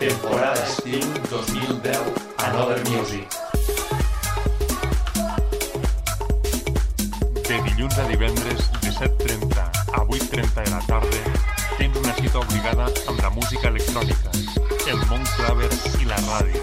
Temporada estiu 2010, Another Music. De dilluns a divendres, de 7:30 a 8:30 de la tarda, tens una cita obligada amb la música electrònica, el món claver i la ràdio.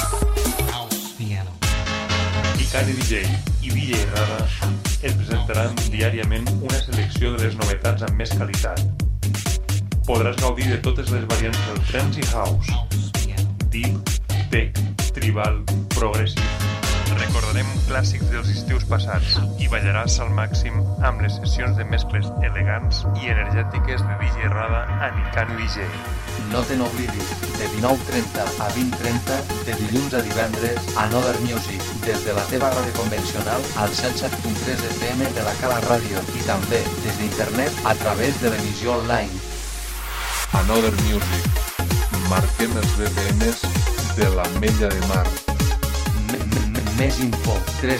Icani DJ i DJ Rada et presentaran diàriament una selecció de les novetats amb més qualitat. Podràs gaudir de totes les variants del trance i house, deep, tech, tribal, progressive. Recordarem clàssics dels estius passats i ballaràs al màxim amb les sessions de mescles elegants i energètiques de DJ Rada a Icani DJ. No te n'oblidis, de 19:30 a 20:30, de dilluns a divendres, Another Music, des de la teva ràdio convencional al 107.3 FM de la Cala Ràdio i també des d'internet a través de l'emissió online. Another Music. Marquem els BPMs de l'Ametlla de Mar. Més info,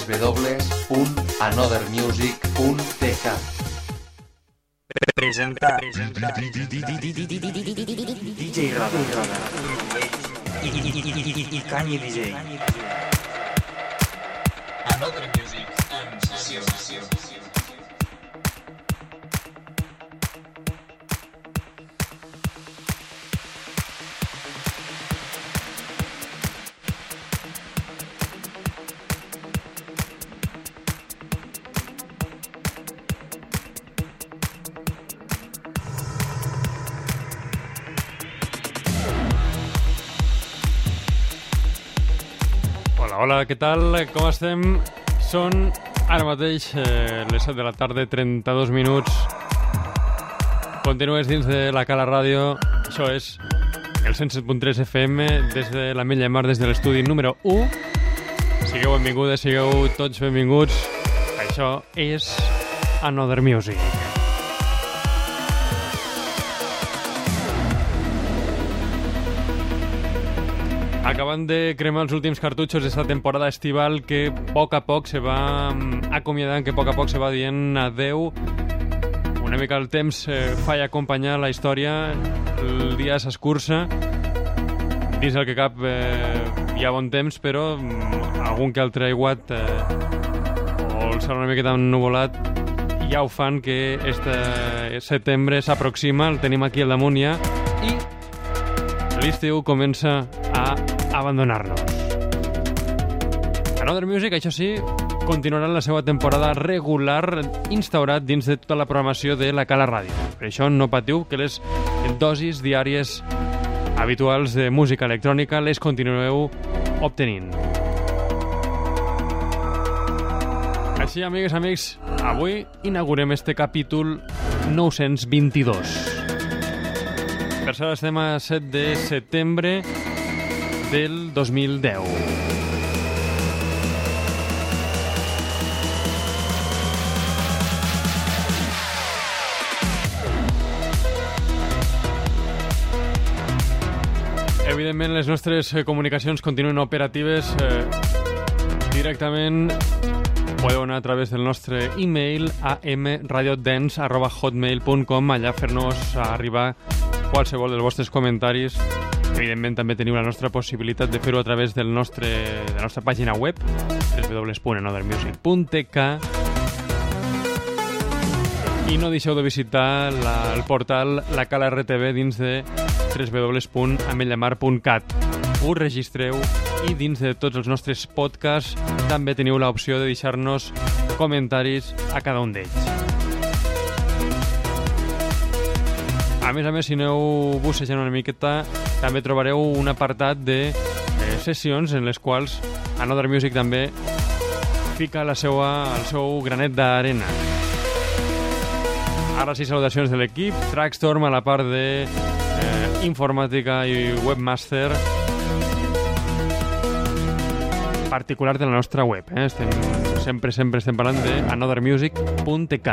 www.anothermusic.tk. Presenta DJ Rada y Kanye DJ. Another Music en sessió. Hola, què tal? Com estem? Són ara mateix les 7 de la tarda, 32 minuts. Continues dins de la Cala Ràdio. Això és el 107.3 FM des de l'Ametlla de Mar, des de l'estudi número 1. Sigueu benvingudes, sigueu tots benvinguts. Això és Another Music. Acabant de cremar els últims cartutxos d'esta temporada estival que a poc se va acomiadant, que a poc se va dient adeu. Una mica el temps falla acompanyar la història, el dia s'escurça. Dins el que cap hi ha bon temps, però algun que altre aiguat o el cel una miqueta ennuvolat ja ho fan que este setembre s'aproxima, el tenim aquí al damunt ja, i l'estiu comença a abandonar-nos. Another Music, això sí, continuarà la seva temporada regular instaurat dins de tota la programació de la Cala Ràdio. Per això no patiu que les dosis diàries habituals de música electrònica les continueu obtenint. Així, amigues, amics, avui inaugurem este capítol 922. Per cert, estem a 7 de setembre del 2010. Evidentment, les nostres comunicacions continuen operatives directament. Podeu anar a través del nostre e-mail a mradiodance@hotmail.com, allà fer-nos arribar qualsevol dels vostres comentaris. Evidentment, també teniu la nostra possibilitat de fer-ho a través de la nostra pàgina web, www.anothermusic.tk, i no deixeu de visitar el portal La Cala RTV dins de www.ametlllamar.cat. Us registreu i dins de tots els nostres podcasts també teniu l'opció de deixar-nos comentaris a cada un d'ells. A més, si aneu bussejant una miqueta, també trobareu un apartat de sessions en les quals Another Music també fica el seu granet d'arena. Ara sí, salutacions de l'equip. Trackstorm a la part de informàtica i webmaster particular de la nostra web. Sempre estem parlant d'anothermusic.tk.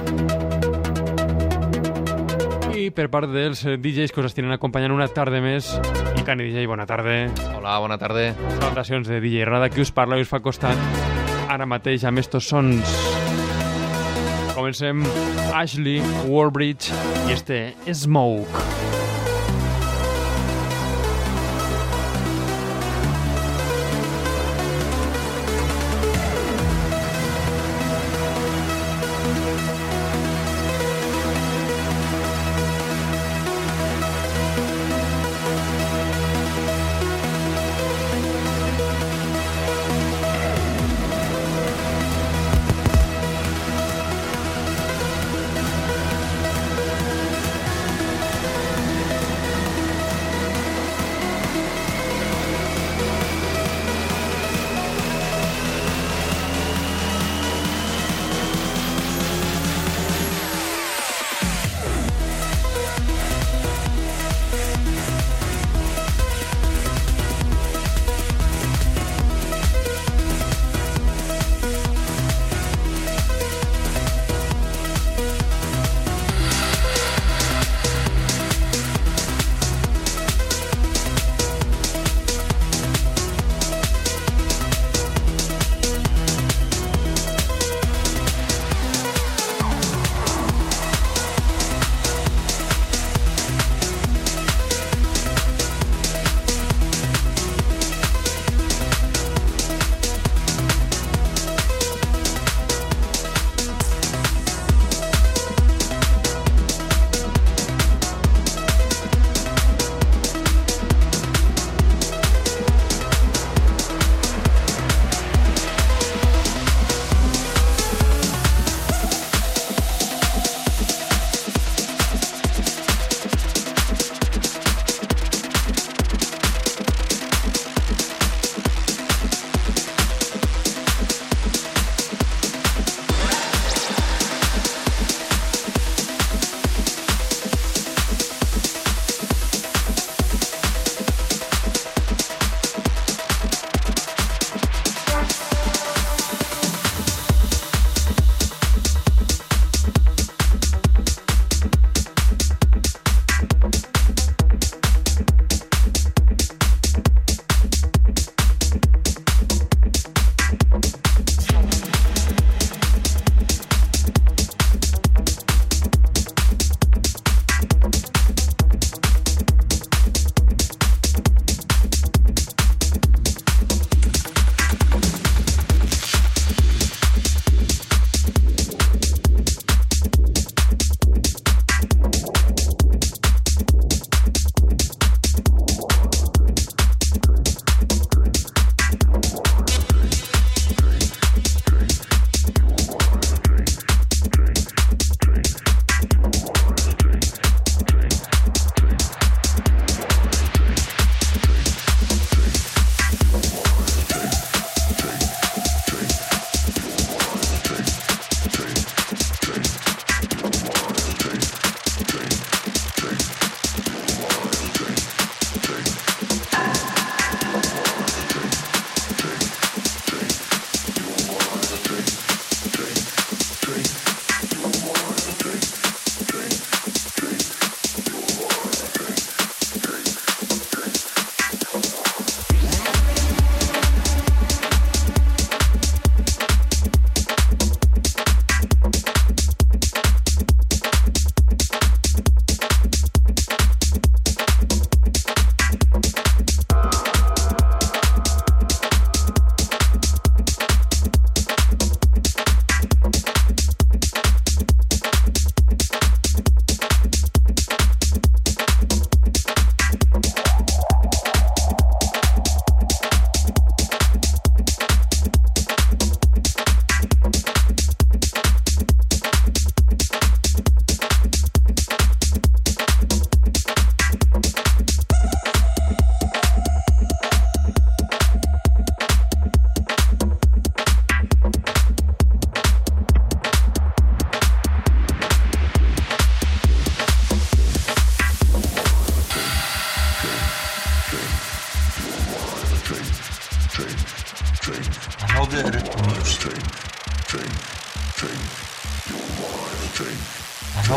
I per part dels DJs que us estiren acompanyant una tarda més, Icani DJ, bona tarda. Hola, bona tarda. Salutacions de DJ Rada, qui us parla i us fa costat ara mateix amb estos sons. Comencem Ashley Warbridge i este Smoke.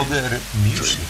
Another Music.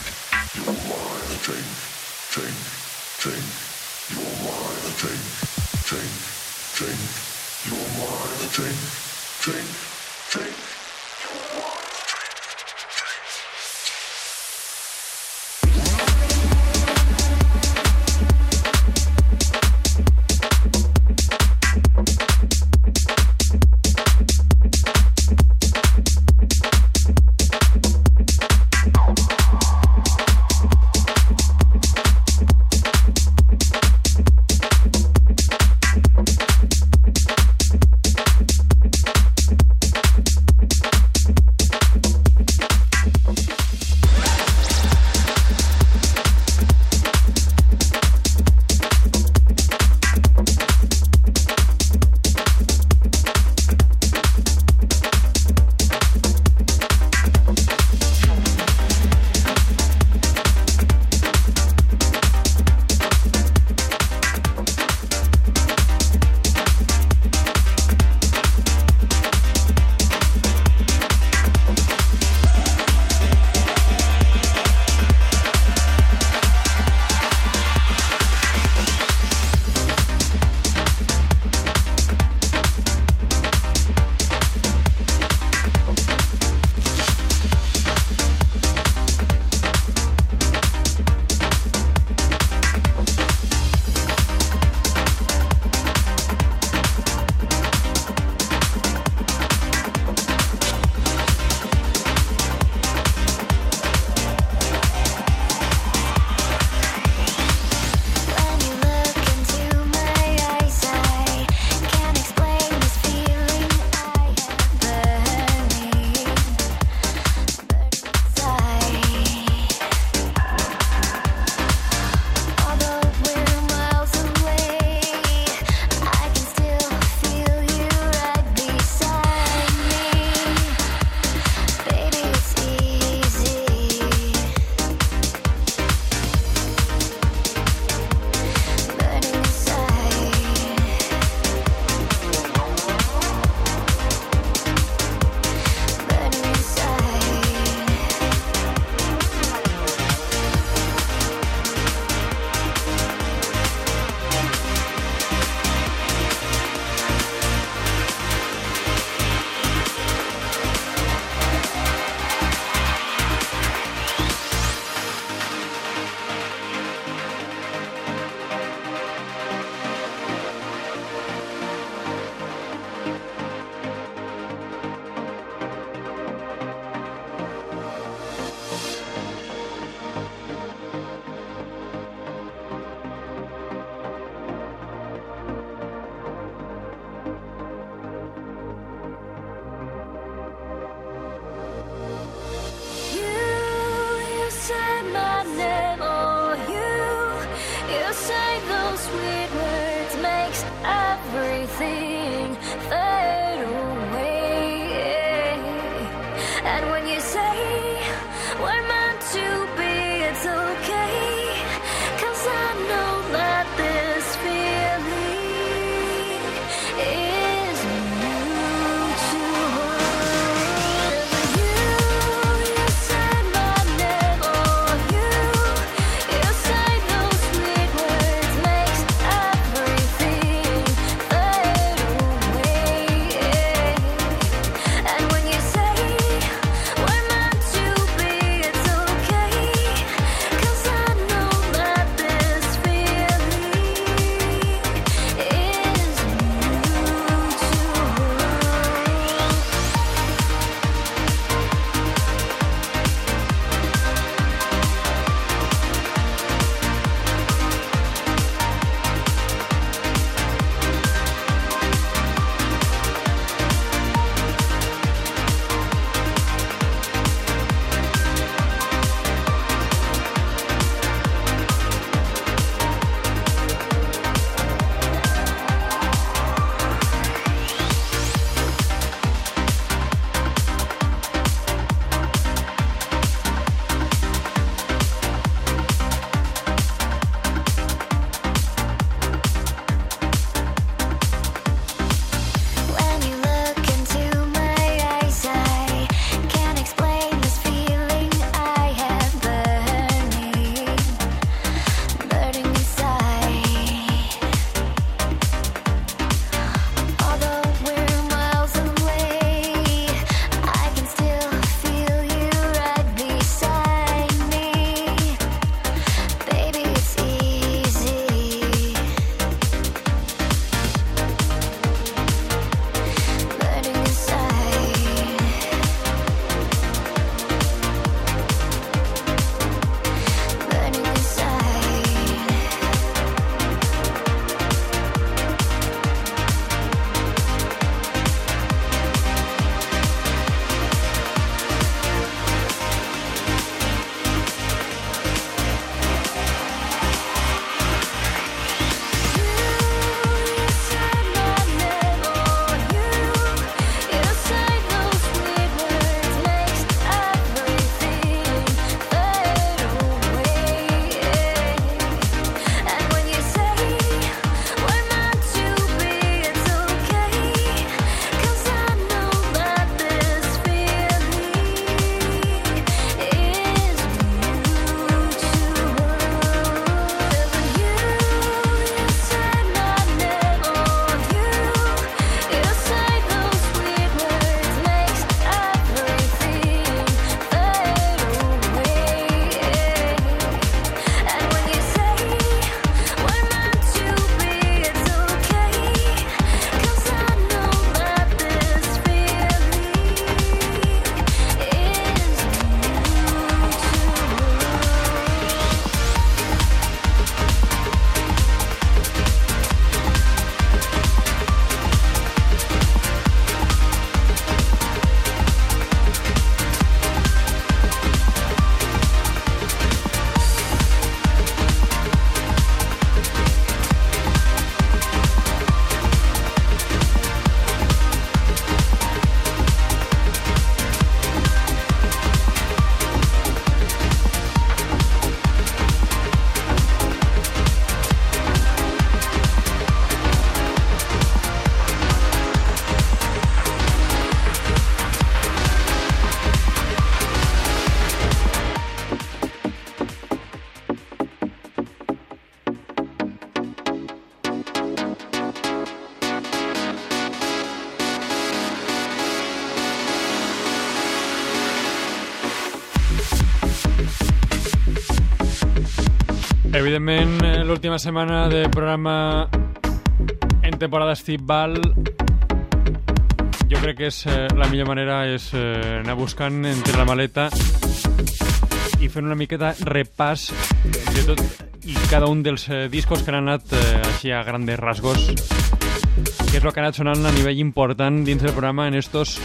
Evidentment, l'última setmana de programa en temporada estival, jo crec que és la millor manera és anar buscant entre la maleta i fent una miqueta repàs de tot i cada un dels discos que han anat així a grandes rasgos, que és el que ha anat sonant a nivell important dins del programa en estos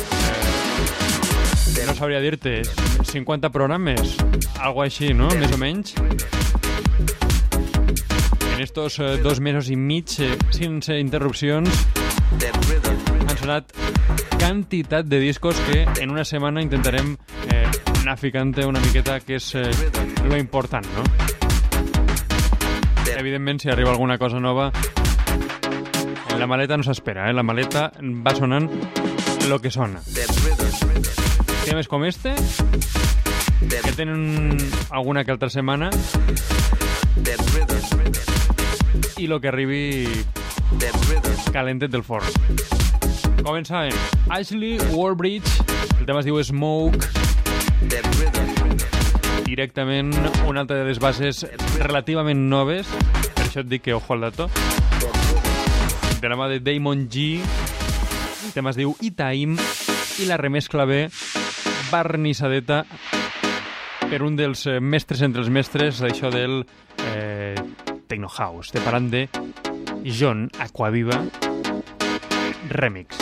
no sabria dir-te 50 programes, algo així, no? Més o menys. En estos 2 mesos i mig, sense interrupcions, han sonat quantitat de discos que en una setmana intentarem anar ficant una miqueta, que és lo important, no? Evidentment, si arriba alguna cosa nova, en la maleta no s'espera, la maleta va sonant lo que sona. Temes com este, que tenen alguna que altra setmana, i lo que arribi calentet del forn. Començàvem. Ashley Wallbridge, el tema es diu Smoke. Directament una altra de les bases relativament noves, per això et dic que ojo al dato, de la mà de Damon G. El tema es diu E-Time i la remescla ve barnissadeta per un dels mestres entre els mestres d'això del Techno House. Estem parlant de John Aquaviva Remix.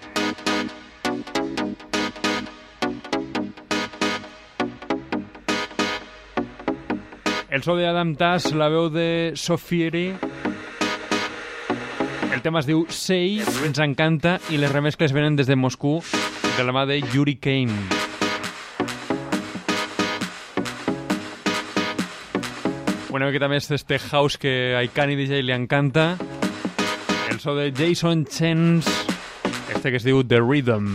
El so de Adam Tass, la veu de Sofieri. El tema es diu Say, ens encanta, i les remescles venen des de Moscou, de la mà de Yuri Kane. Una miqueta més d'este house que a Ikani DJ li encanta. El so de Jason Chance, este que es diu The Rhythm.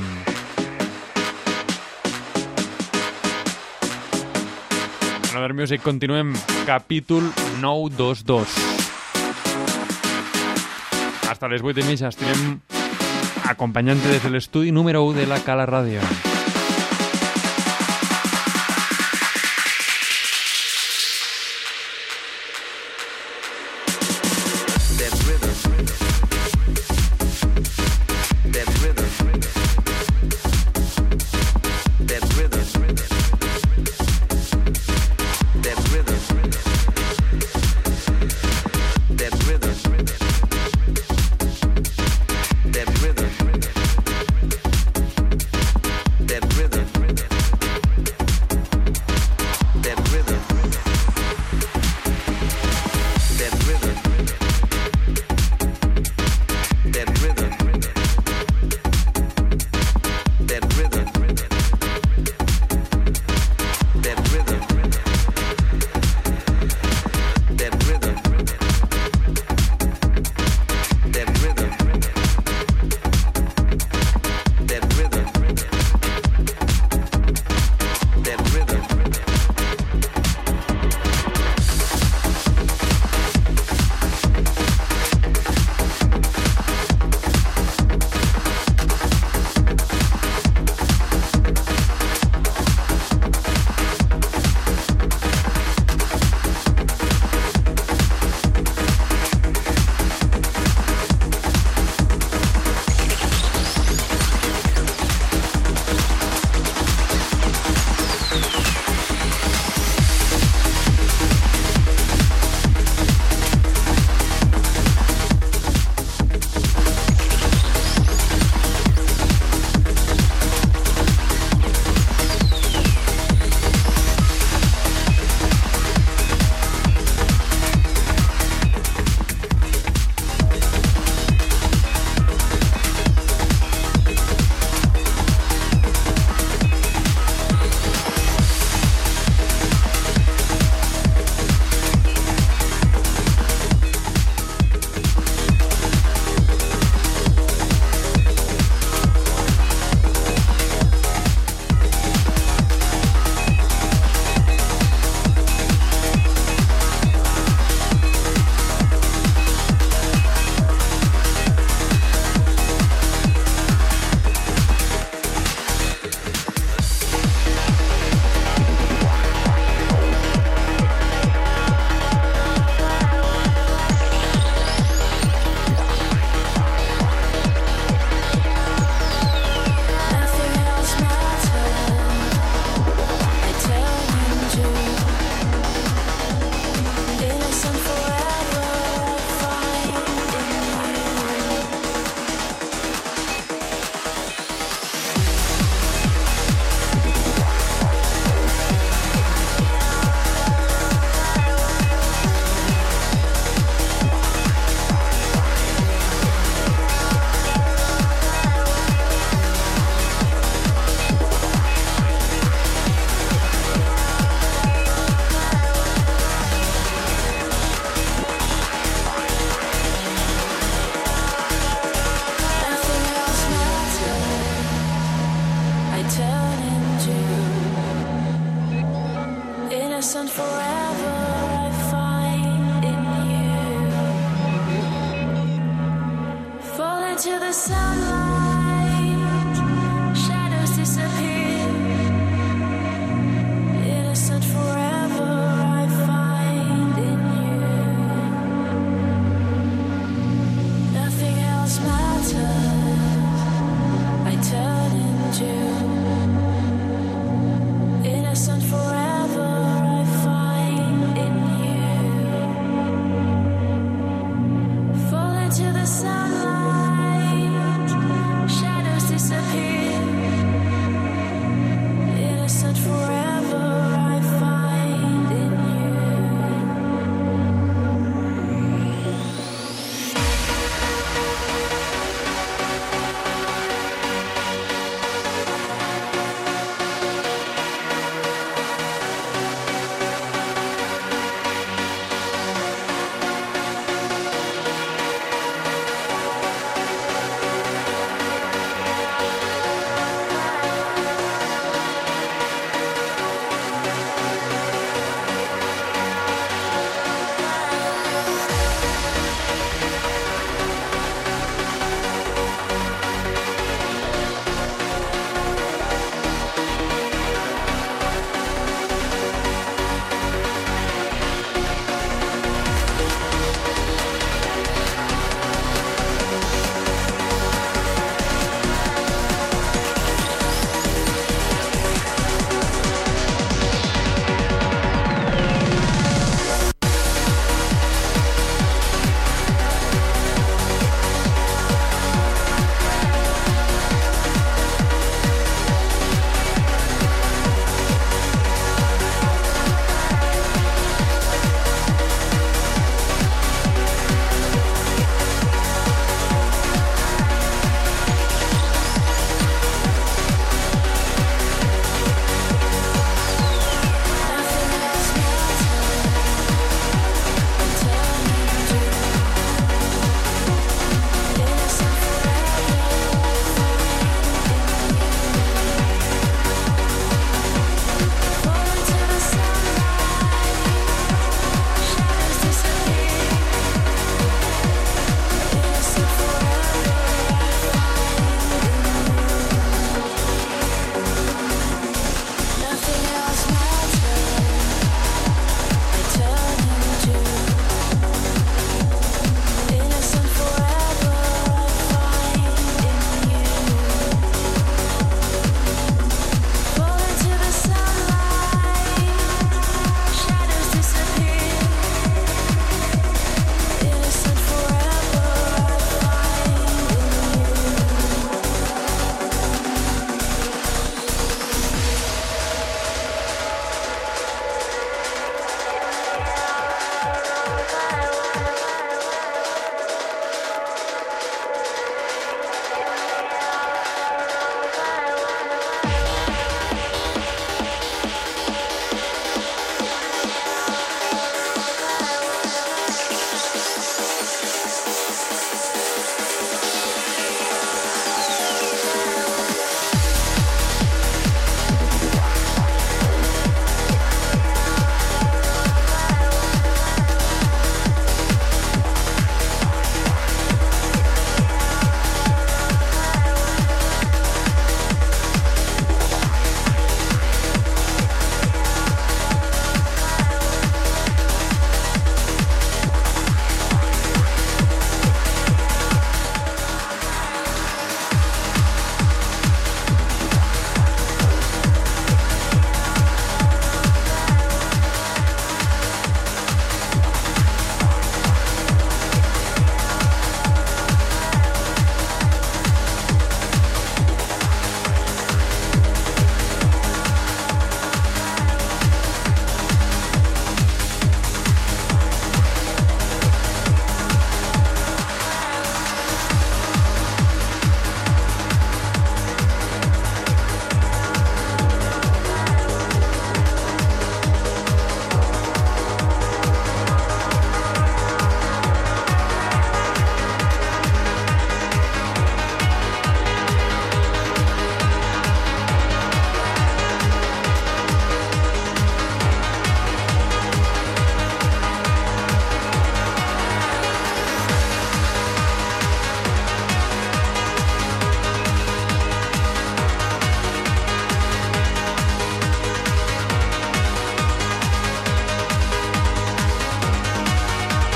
Another Music, continuem. Capítol 922. Hasta les 8:30 estarem acompanyant-te des de l'estudi número 1 de la Cala Ràdio.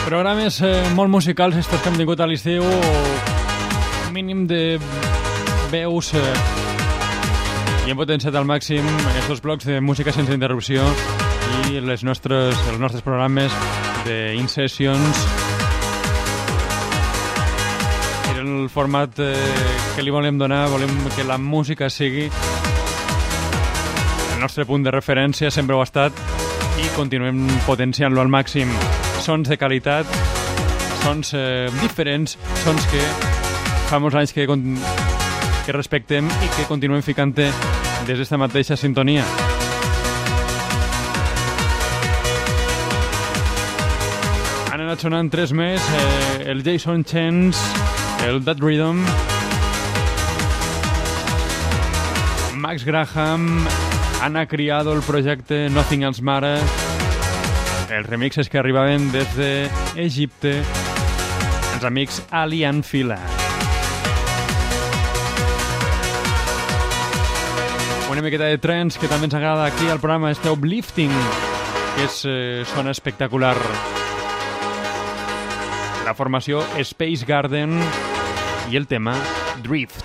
Programes molt musicals estos que hem tingut a l'estiu, mínim de veus i hem potenciat al màxim estos blocs de música sense interrupció i els nostres programes d'In Sessions. Era el format que li volem donar, volem que la música sigui el nostre punt de referència, sempre ho ha estat i continuem potenciant-lo al màxim. Sons de qualitat, sons diferents, sons que fa molts anys que respectem i que continuem ficant-te des d'esta mateixa sintonia. Han anat sonant 3 més, el Jason Chance, el That Rhythm, Max Graham, Anna Criado, el projecte Nothing Else Matter, els remixes que arribaven des d'Egipte, els amics Alien Fila. Una miqueta de trance que també ens agrada aquí al programa, este Uplifting, que sona espectacular. La formació Space Garden i el tema Drift.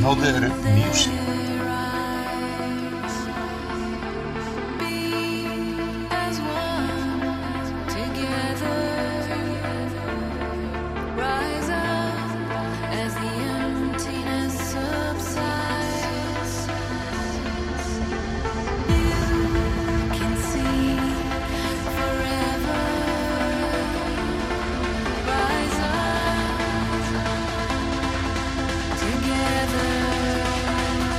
Another Music. Together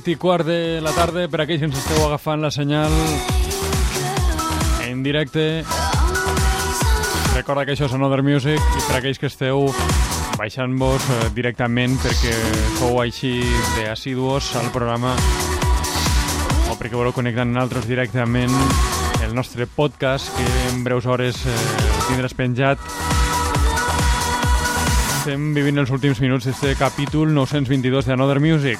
7:15 de la tarda per aquells que ens esteu agafant la senyal en directe. Recorda que això és Another Music i per aquells que esteu baixant-vos directament perquè sou així d'assiduos al programa o perquè voleu connectar amb nosaltres directament el nostre podcast que en breus hores tindràs penjat. Estem vivint els últims minuts d'este capítol 922 d'Another Music.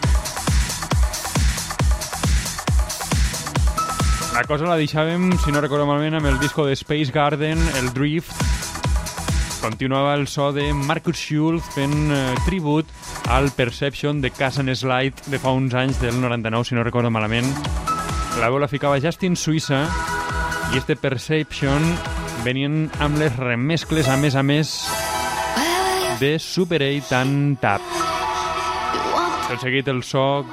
La cosa la deixàvem, si no recordo malament, amb el disco de Space Garden, el Drift. Continuava el so de Marcus Schulz fent tribut al Perception de Kazan Slide de fa uns anys, del 99, si no recordo malament. La veu la ficava Justin Suïssa i este Perception venien amb les remescles, a més, de Super 8 and Tap. Tot seguit el so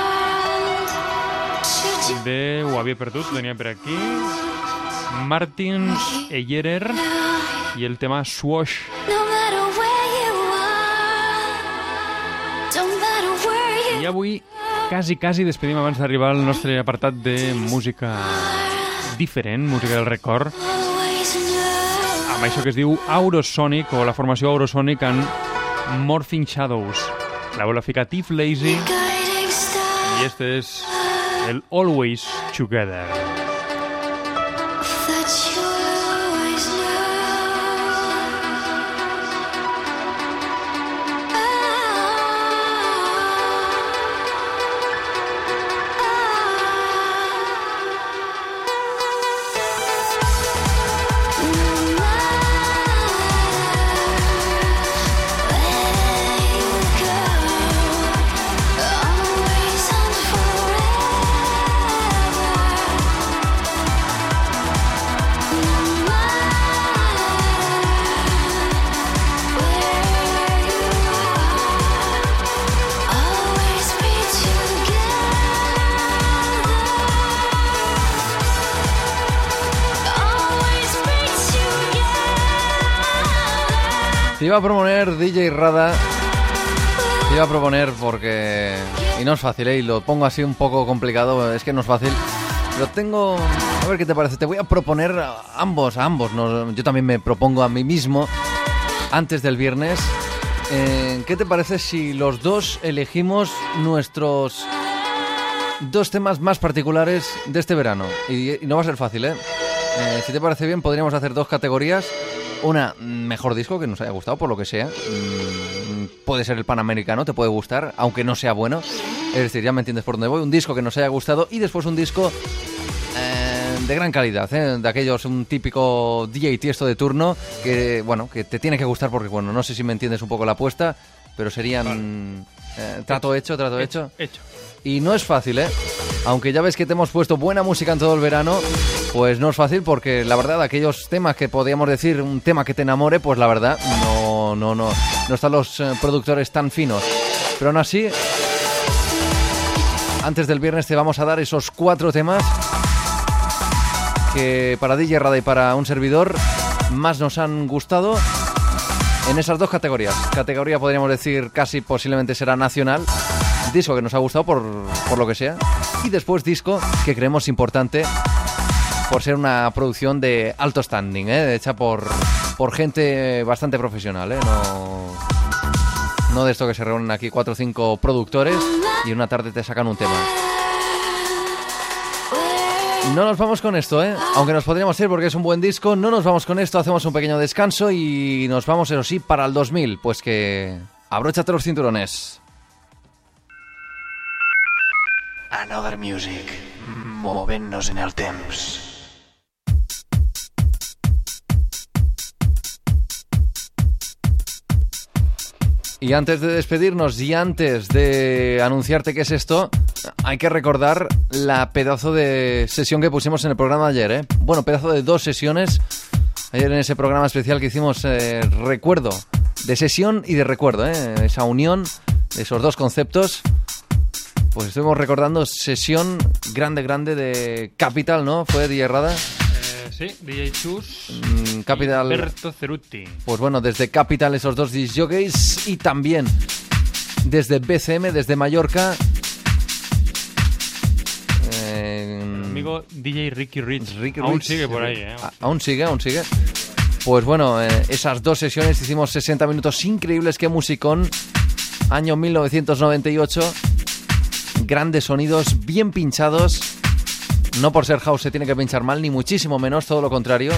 de... Ho havia perdut, tenia per aquí. Martin Eyerer i el tema Swash. I avui quasi despedim abans d'arribar al nostre apartat de música diferent, música del record, amb això que es diu Aurosonic, o la formació Aurosonic en Morphing Shadows. La veu la fica Tiff Lazy i este és el Always Together. Te iba a proponer DJ Rada, te iba a proponer porque... Y no es fácil, y lo pongo así un poco complicado, es que no es fácil. Pero tengo... A ver qué te parece, te voy a proponer a ambos, ¿no? Yo también me propongo a mí mismo, antes del viernes. ¿Qué te parece si los dos elegimos nuestros dos temas más particulares de este verano? Y no va a ser fácil, ¿eh? Si te parece bien, podríamos hacer dos categorías. Una, mejor disco que nos haya gustado, por lo que sea. Puede ser el Panamericano, te puede gustar, aunque no sea bueno. Es decir, ya me entiendes por dónde voy. Un disco que nos haya gustado y después un disco de gran calidad, de aquellos, un típico DJ Tiesto de turno que, bueno, que te tiene que gustar porque, bueno, no sé si me entiendes un poco la apuesta, pero serían... trato hecho. Y no es fácil, aunque ya ves que te hemos puesto buena música en todo el verano, pues no es fácil porque la verdad aquellos temas que podríamos decir un tema que te enamore, pues la verdad no están los productores tan finos. Pero aún así, antes del viernes te vamos a dar esos 4 temas que para DJ Rada y para un servidor más nos han gustado en esas dos categorías. Categoría podríamos decir casi posiblemente será nacional, disco que nos ha gustado por lo que sea, y después disco que creemos importante por ser una producción de alto standing, hecha por gente bastante profesional, no de esto que se reúnen aquí 4 o 5 productores y una tarde te sacan un tema. No nos vamos con esto, aunque nos podríamos ir porque es un buen disco. No nos vamos con esto, hacemos un pequeño descanso y nos vamos, eso sí, para el 2000. Pues que abróchate los cinturones. Another Music, movent-nos en el temps. Y antes de despedirnos y antes de anunciarte qué es esto, hay que recordar la pedazo de sesión que pusimos en el programa de ayer, Bueno, pedazo de 2 sesiones. Ayer en ese programa especial que hicimos, recuerdo, de sesión y de recuerdo, Esa unión de esos dos conceptos. Pues estuvimos recordando sesión grande de Capital, ¿no? ¿Fue DJ Rada? Sí, DJ Chus Capital. y Alberto Cerutti. Pues bueno, desde Capital esos dos discjockeys y también desde BCM, desde Mallorca, amigo DJ Ricky Rich. Ricky aún Rich, sigue por ahí, Aún sigue. Pues bueno, esas 2 sesiones hicimos 60 minutos increíbles. Qué musicón. Año 1998. Grandes sonidos, bien pinchados. No por ser house se tiene que pinchar mal, ni muchísimo menos, todo lo contrario.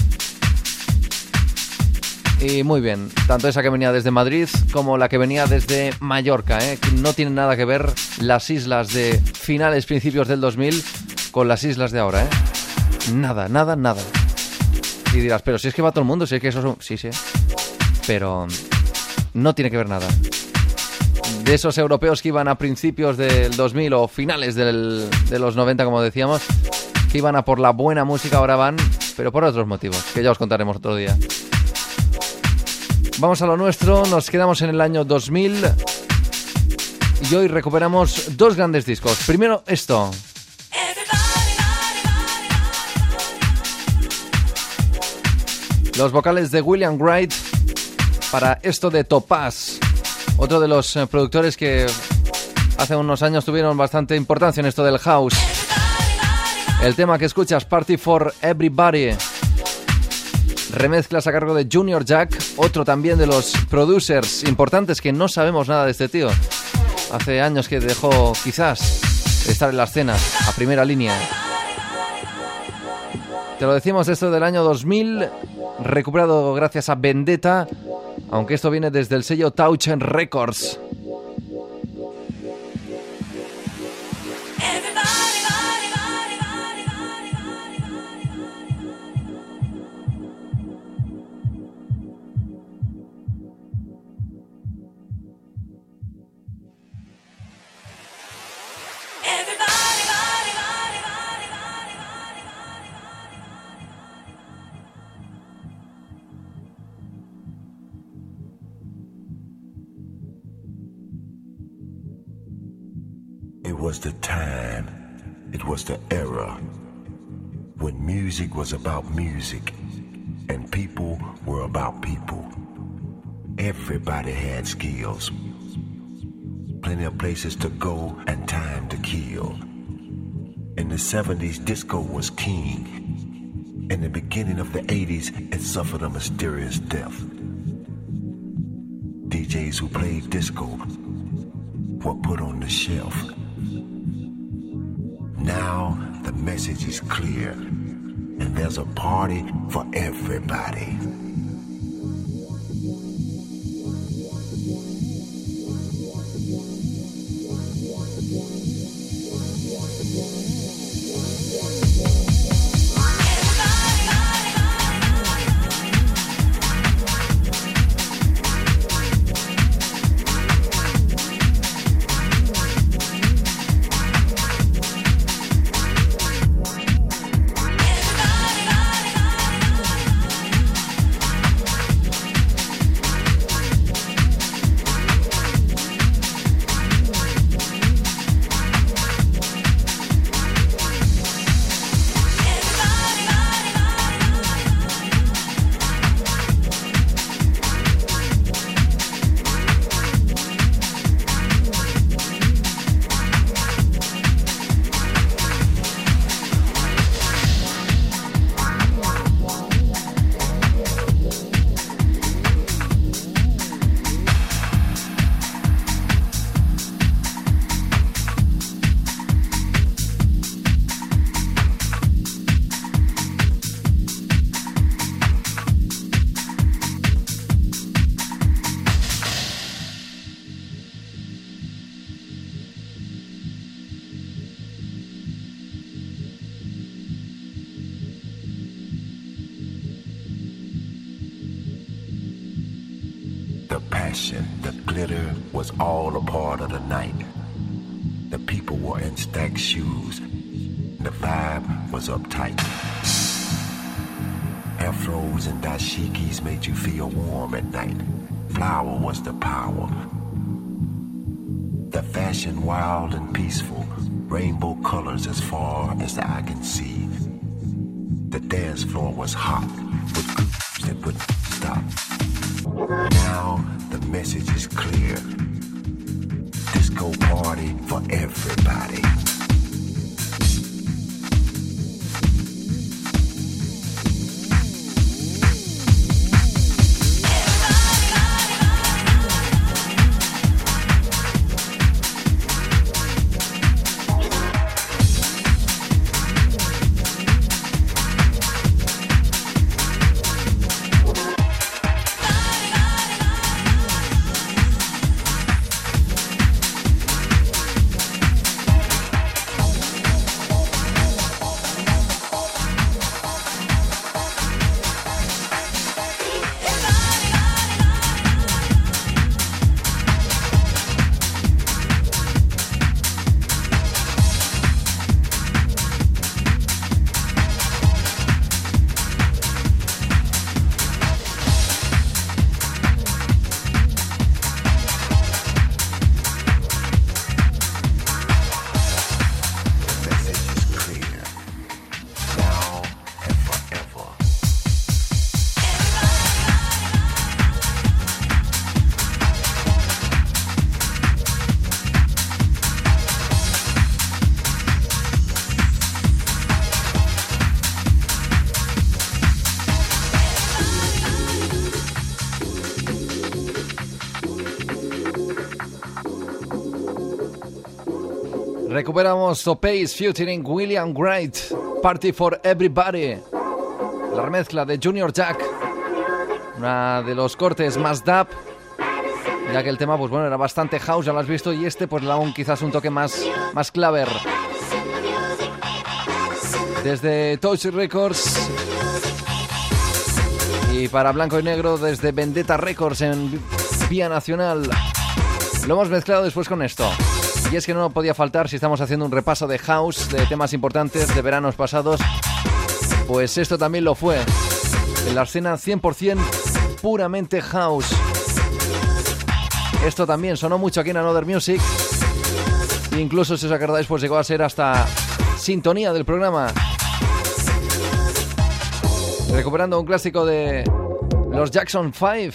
Y muy bien, tanto esa que venía desde Madrid como la que venía desde Mallorca, que no tienen nada que ver las islas de finales, principios del 2000 con las islas de ahora, Nada. Y dirás, pero si es que va todo el mundo, si es que eso es sí, pero no tiene que ver nada. De esos europeos que iban a principios del 2000 o finales de los 90, como decíamos, que iban a por la buena música, ahora van, pero por otros motivos, que ya os contaremos otro día. Vamos a lo nuestro, nos quedamos en el año 2000 y hoy recuperamos 2 grandes discos. Primero esto. Los vocales de William Wright para esto de Topaz, otro de los productores que hace unos años tuvieron bastante importancia en esto del house. El tema que escuchas, Party for Everybody, remezclas a cargo de Junior Jack, otro también de los producers importantes que no sabemos nada de este tío. Hace años que dejó quizás de estar en la escena a primera línea. Te lo decimos, esto del año 2000, recuperado gracias a Vendetta, aunque esto viene desde el sello Touch Records. It was the time, it was the era, when music was about music, and people were about people. Everybody had skills, plenty of places to go and time to kill. In the 70s, disco was king. In the beginning of the 80s, it suffered a mysterious death. DJs who played disco were put on the shelf. Now the message is clear, and there's a party for everybody. The passion, the glitter was all a part of the night. The people were in stacked shoes. The vibe was uptight. Afros and dashikis made you feel warm at night. Flower was the power. The fashion wild and peaceful. Rainbow colors as far as the eye can see. The dance floor was hot with groups that wouldn't stop. Now the message is clear. Disco party for everybody. Recuperamos Topaze featuring William Wright, Party for Everybody. La remezcla de Junior Jack, una de los cortes más dub, ya que el tema pues bueno era bastante house, ya lo has visto, y este pues le da quizás un toque más claver. Desde Touch Records y para Blanco y Negro desde Vendetta Records en Vía Nacional, lo hemos mezclado después con esto. Y es que no podía faltar si estamos haciendo un repaso de house, de temas importantes de veranos pasados, pues esto también lo fue. En la escena 100% puramente house. Esto también sonó mucho aquí en Another Music. Incluso, si os acordáis, pues llegó a ser hasta sintonía del programa. Recuperando un clásico de los Jackson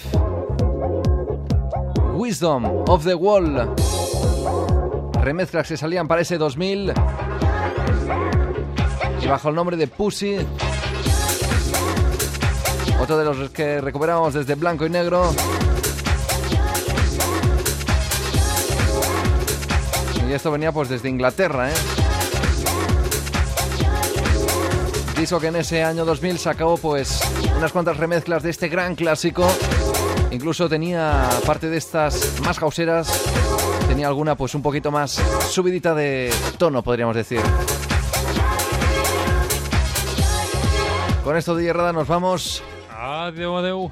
5, Wisdom of the Wall. Remezclas que salían para ese 2000 y bajo el nombre de Pussy. Otro de los que recuperamos desde Blanco y Negro. Y esto venía pues desde Inglaterra, Disco que en ese año 2000 sacó pues unas cuantas remezclas de este gran clásico. Incluso tenía parte de estas más houseeras, tenía alguna pues un poquito más subidita de tono, podríamos decir. Con esto de Rada nos vamos. Adeu.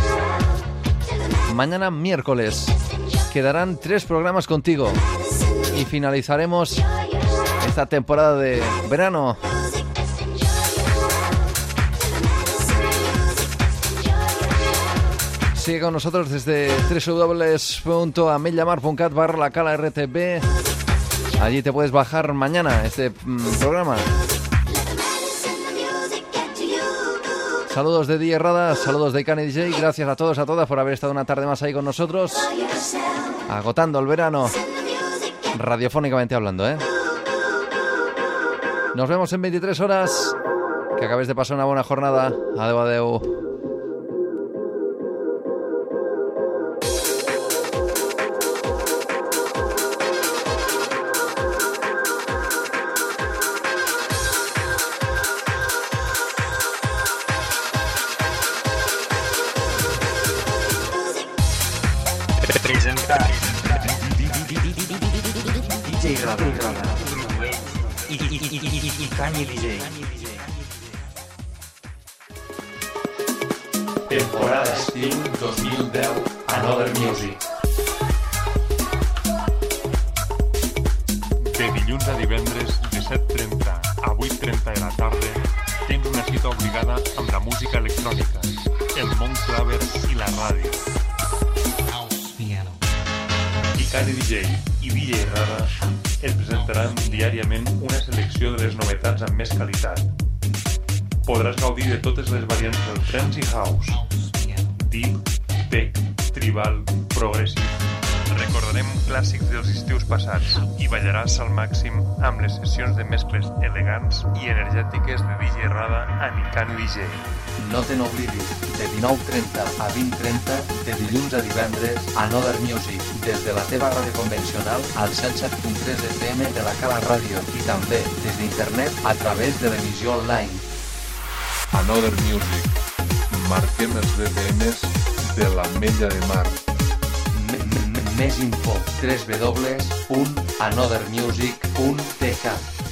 Mañana miércoles quedarán 3 programas contigo y finalizaremos esta temporada de verano. Sigue con nosotros desde www.amelllamar.cat/la-cala-rtb. Allí te puedes bajar mañana este programa. Saludos de DJ Rada, saludos de Icani DJ. Gracias a todos, a todas por haber estado una tarde más ahí con nosotros, agotando el verano, radiofónicamente hablando, Nos vemos en 23 horas. Que acabes de pasar una buena jornada. Adeu. DJ Rada y Kanye DJ. Temporada estiu 2010 Another Music. De dilluns a divendres de 7:30 a 8:30 de la tarda tens una cita obligada amb la música electrònica, el món claver i la ràdio. Icani DJ i DJ Rada et presentaran diàriament una selecció de les novetats amb més qualitat. Podràs gaudir de totes les variants del trance i house, deep, tech, tribal, progressive. Recordarem clàssics dels estius passats i ballaràs al màxim amb les sessions de mescles elegants i energètiques de DJ Rada amb Icani DJ. No te n'oblidis, de 19:30 a 20:30, de dilluns a divendres, Another Music, des de la teva ràdio convencional al 107.3 FM de la Cala Ràdio i també des d'internet a través de l'emissió online. Another Music. Marquem els BPMs de l'Ametlla de Mar. Més info, www.anothermusic.tk.